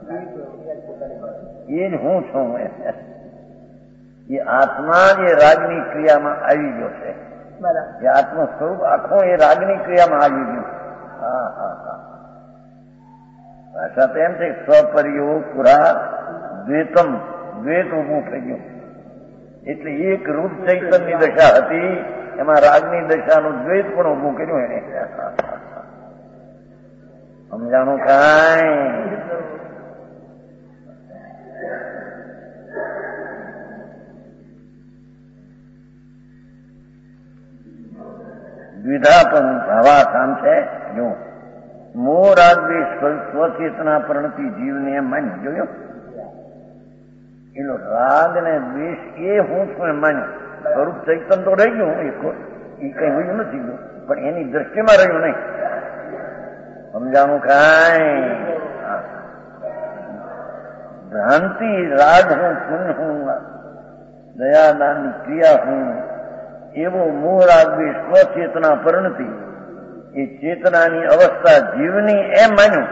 એ જ હું છું. એ આત્મા જે રાગની ક્રિયામાં આવી ગયો છે, એ આત્મ સ્વરૂપ આખો એ રાગની ક્રિયામાં આવી ગયું. હા હા હા. ભાષા તો એમ છે સ્વપર્યો પુરા દ્વૈતમ, દ્વૈત ઉભું થઈ ગયું. એટલે એક રૂપ ચૈતનની દશા હતી, એમાં રાગની દશાનું દ્વૈત પણ ઉભું કર્યું એને. સમજાણું કાંઈ? દ્વિધા પણ ભાવા કામ છે. જો મોહ રાગ દ્વેષ સ્વચેતના પરણતી જીવને એમ માન્યું. જોયો એનો રાગ ને દ્વેષ એ હું છું એમ માન્યું. સ્વરૂપ ચૈતન તો રહી ગયું, એ કઈ રહ્યું નથી ગયું, પણ એની દ્રષ્ટિમાં રહ્યું નહીં. સમજાણું કાંઈ? ભ્રાંતિ રાગ હું, પુણ્ય હું, દયાદાનની ક્રિયા હું, એવો મોહ રાગ દ્વેષ સ્વચેતના પરણતી એ ચેતનાની અવસ્થા જીવની એમ માન્યું.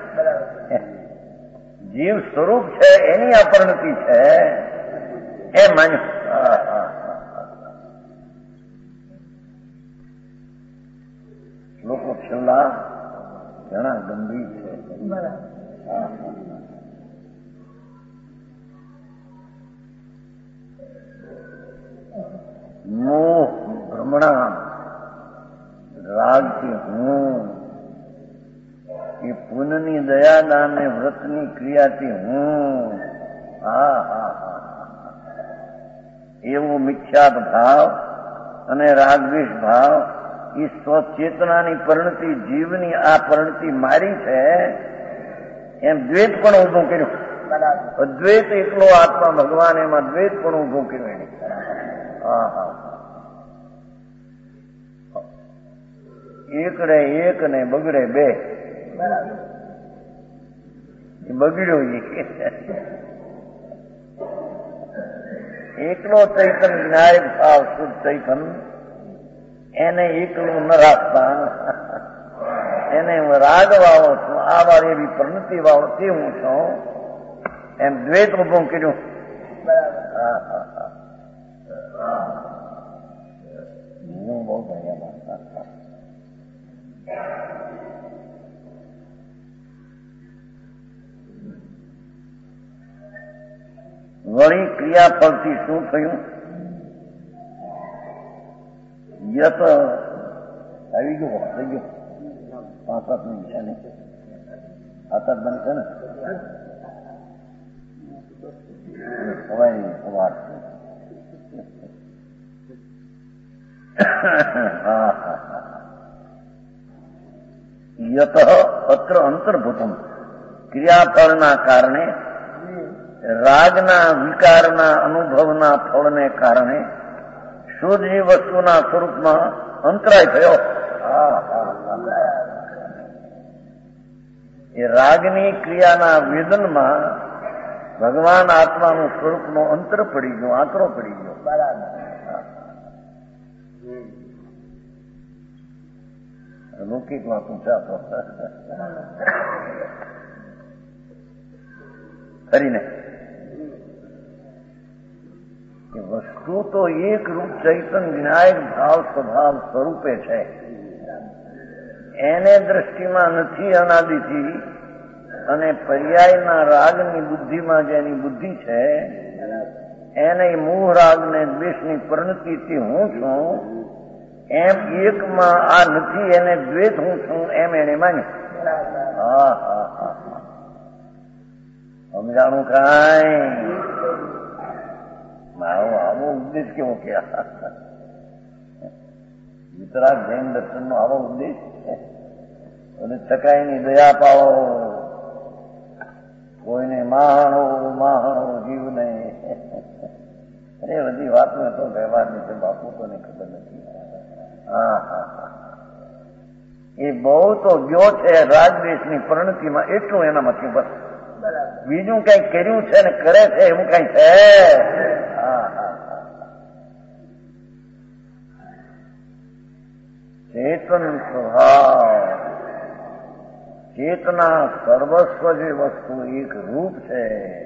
જીવ સ્વરૂપ છે એની આ પરણતિ છે એમ માન્યું. લોકો છેલ્લા ઘણા ગંભીર છે. મોહ ભ્રમણા રાગથી હું, એ પુનની દયાદાન ને વ્રતની ક્રિયાથી હું, હા હા હા એવો મિથ્યાત ભાવ અને રાગદ્વેષ ભાવ એ સ્વચેતનાની પરિણતિ જીવની આ પરિણતિ મારી છે એમ દ્વૈત પણ ઉભું કર્યું. અદ્વૈત એકલો આત્મા ભગવાન એમાં દ્વૈત પણ ઉભું કર્યું એને. હા હા એકડે એક ને બગડે બે. એ બગડ્યો એકલો ચૈતન જ્ઞાયક ભાવ શુદ્ધ ચૈતન એને એકલું ન રાખતા એને હું રાગ વાળો છું, આ વાર એવી પ્રણતિ વાળો તે હું છું એમ દ્વૈત ઉભું કર્યું. હા હા હા હું બહુ ભણ્યા. વળી ક્રિયાફળથી શું થયું? યત આવી ગયું થઈ ગયું પાંચ સાત મિનિટ છે ને હાથ જ બંધ છે ને સવાય સવાર યત અત્ર અંતર્ભૂતમ ક્રિયાફળના કારણે રાગના વિકારના અનુભવના ફળને કારણે શુદ્ધ વસ્તુના સ્વરૂપમાં અંતરાય થયો. એ રાગની ક્રિયાના વેદનમાં ભગવાન આત્માનું સ્વરૂપનો અંતર પડી ગયો, આંતરો પડી ગયો. લૌકિક માં પૂછાતો કરીને કે વસ્તુ તો એક રૂપ ચૈતન વિનાયક ભાવ સ્વભાવ સ્વરૂપે છે, એને દ્રષ્ટિમાં નથી અનાદિથી, અને પર્યાયના રાગની બુદ્ધિમાં જેની બુદ્ધિ છે એને મોહ રાગ ને દ્વેષની પરિણતિથી હું છું એમ એકમાં આ નથી એને દ્વેષ હું છું એમ એને માન્યું. હા હા હા સમજાણું કાંઈ આવો આવો ઉપદેશ કેવો કે વિતરાગ જૈન દર્શન નો આવો ઉપદેશ અને ચકાઈની દયા પાવો, કોઈને માહણો માહણો જીવને. અરે બધી વાતમાં તો વ્યવહારની છે બાપુ, તોને ખબર નથી. હા હા હા એ બહુ તો ગયો છે રાગદ્વેષની પરિણતિમાં, એટલું એનામાંથી બસ બીજું કઈ કર્યું છે ને કરે છે એવું કઈ છે. હા હા હા ચેતન સ્વભાવ ચેતના સર્વસ્વ જે વસ્તુ એક રૂપ છે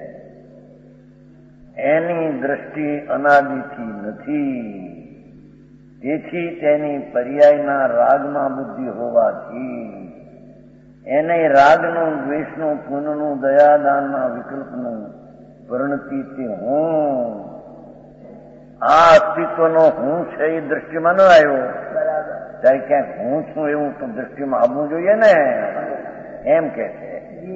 એની દ્રષ્ટિ અનાદિથી નથી, તેથી તેની પર્યાયના રાગમાં બુદ્ધિ હોવાથી એને રાગનું દ્વેષનું પુનનું દયાદાનના વિકલ્પનું પરિણતિ તે હું, આ અસ્તિત્વનો હું છે એ દ્રષ્ટિમાં ન આવ્યો. ત્યારે ક્યાંક હું છું એવું તો દ્રષ્ટિમાં આવવું જોઈએ ને, એમ કે છે.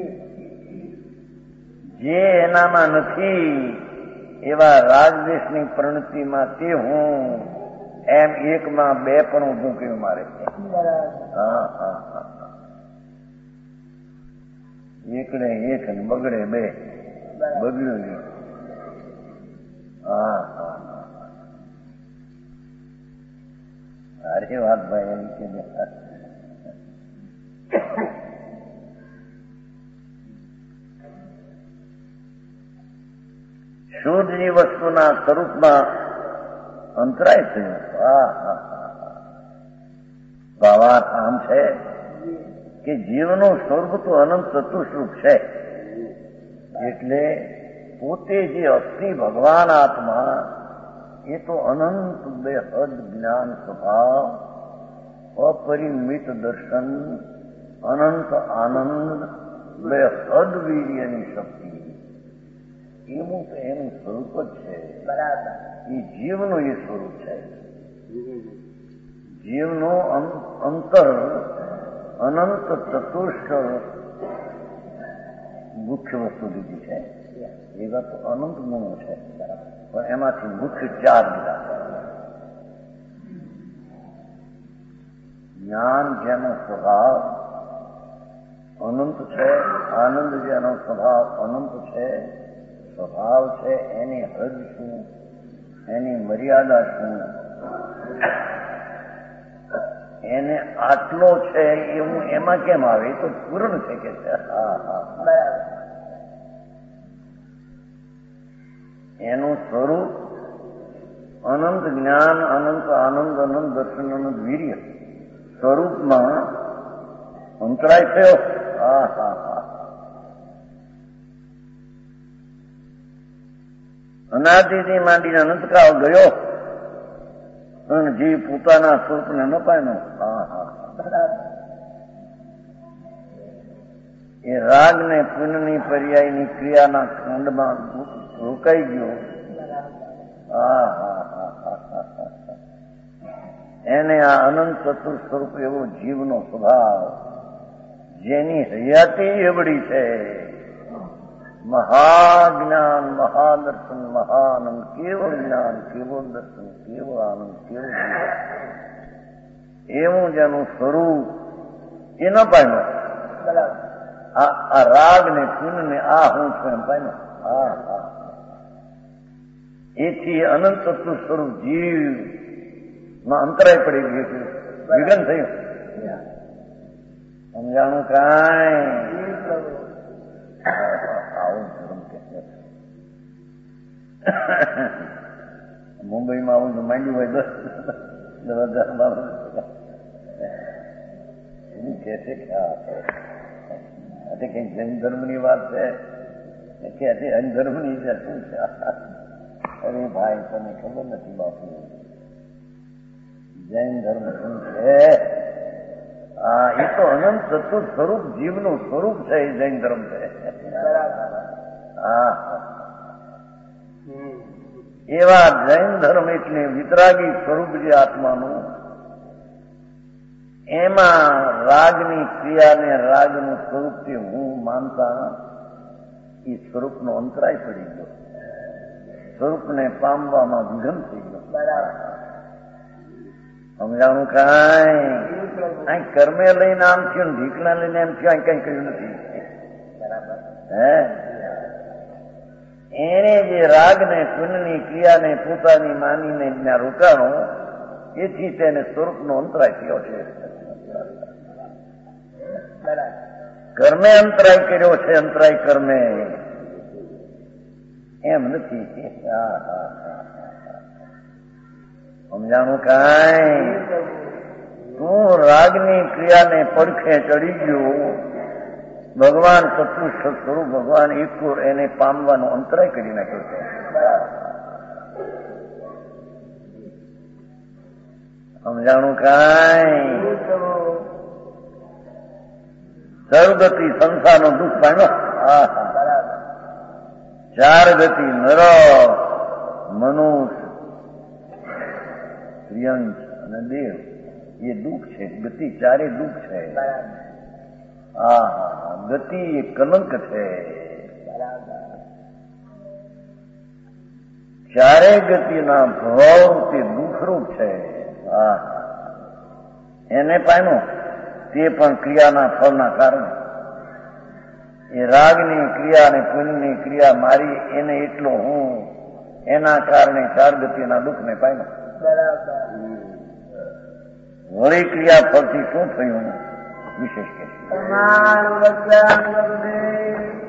જે એનામાં નથી એવા રાગદ્વેષની પરિણતિમાં તે હું એમ એકમાં બે પણ ઊભું કર્યું મારે. હા હા હા એકડે એક અને બગડે બે. બગડ્યું નહીં. હા હા સારી વાત ભાઈ એમ કે શુદ્ધની વસ્તુના સ્વરૂપમાં અંતરાય થયો. હા હા ભાવાર્થ આમ છે કે જીવનું સ્વરૂપ તો અનંત ચતુસ્વરૂપ છે, એટલે પોતે જે અસ્થિ ભગવાન આત્મા એ તો અનંત બેહદ જ્ઞાન સ્વભાવ અપરિમિત દર્શન, અનંત આનંદ, બે હદ વીર્યની શક્તિ, એવું તો એનું સ્વરૂપ જ છે. બરાબર. એ જીવનું એ સ્વરૂપ છે. જીવનો અંતર અનંત ચતુષ્કર મુખ્ય વસ્તુ લીધી છે. એવા તો અનંત ગુણો છે, પણ એમાંથી મુખ્ય ચાર લીધા. જ્ઞાન જેનો સ્વભાવ અનંત છે, આનંદ જેનો સ્વભાવ અનંત છે, સ્વભાવ છે એની હદ શું, એની મર્યાદા શું, એને આટલો છે એવું એમાં કેમ આવે? એ તો પૂર્ણ છે કે છે. હા હા બરાબર. એનું સ્વરૂપ અનંત જ્ઞાન, અનંત આનંદ, અનંત દર્શન, અનંત વીર્ય સ્વરૂપમાં અંતરાય થયો. હા હા હા. અનાદિથી માંડીને અનંતકાળ ગયો અને જીવ પોતાના સ્વરૂપને ન પામ્યો. હા હા. એ રાગ ને પુણ્યની પર્યાયની ક્રિયાના ખંડમાં રોકાઈ ગયો. હા હા હા. એને આ અનંત ચતુર સ્વરૂપ એવો જીવનો સ્વભાવ, જેની હયાતી એવડી છે, મહાજ્ઞાન, મહાદર્શન, મહાનંદ, કેવળ જ્ઞાન, કેવળ દર્શન, કેવળ આનંદ, કેવળ જીવન, એવું જેનું સ્વરૂપ એ ન પામ્યો. આ રાગ ને પુણ્ય ને આ હું છું એમ પામ્યો. હા હા. એથી અનંત ચતુર સ્વરૂપ જીવ માં અંતરાય પડી ગયું છે, વિઘન થયું. સમજાણું કાંઈ? આવું ધર્મ કે મુંબઈમાં આવું જો માંડ્યું હોય દસ દસ હજાર બાર એવું કે છે કે આ કઈક જૈન ધર્મની વાત છે કે હજી અનધર્મની છે શું છે? અરે ભાઈ તને ખબર નથી બાપુ, જૈન ધર્મ શું છે? આ એ તો અનંત ચતુર સ્વરૂપ જીવનું સ્વરૂપ છે. એ જૈન ધર્મ છે. હા. એવા જૈન ધર્મ એટલે વિતરાગી સ્વરૂપ જે આત્માનું, એમાં રાગની ક્રિયાને રાગનું સ્વરૂપ તે હું માનતા એ સ્વરૂપનો અંતરાય પડી ગયો, સ્વરૂપને પામવામાં વિઘન થઈ ગયો. સમજાણું કાંઈ? અહીં કર્મે લઈને આમ થયું, ઢીકલા લઈને એમ થયું, કઈ કહ્યું નથી. હે એને જે રાગને પુણ્યની ક્રિયાને પોતાની માનીને જ્યાં રોકાણો, એથી તેને સ્વરૂપનો અંતરાય થયો છે. કર્મે અંતરાય કર્યો છે, અંતરાય કર્મે એમ નથી. હા હા હા. સમજાણું કાંઈ? તું રાગની ક્રિયાને પડખે ચડી ગયો, ભગવાન ચતુષ્ટ સ્વરૂપ ભગવાન એકુર એને પામવાનો અંતરાય કરી નાખ્યો છે. સમજાણું કાંઈ? સર્વગતિ સંસારનો દુઃખ પામ્યો. હા હા. ચાર ગતિ નર, મનુષ્ય, ત્રિયંશ અને દેવ એ દુઃખ છે. ગતિ ચારે દુઃખ છે. હા હા. ગતિ એ કલંક છે. ચારે ગતિના ભાવ તે દુઃખરૂપ છે. હા. એને પામ્યો તે પણ ક્રિયાના ફળના કારણે. એ રાગની ક્રિયા અને પુણ્યની ક્રિયા મારી એને એટલો હું, એના કારણે ચાર ગતિના દુઃખને પામ્યો. વળી ક્રિયા ફળથી શું થયું વિશેષ કે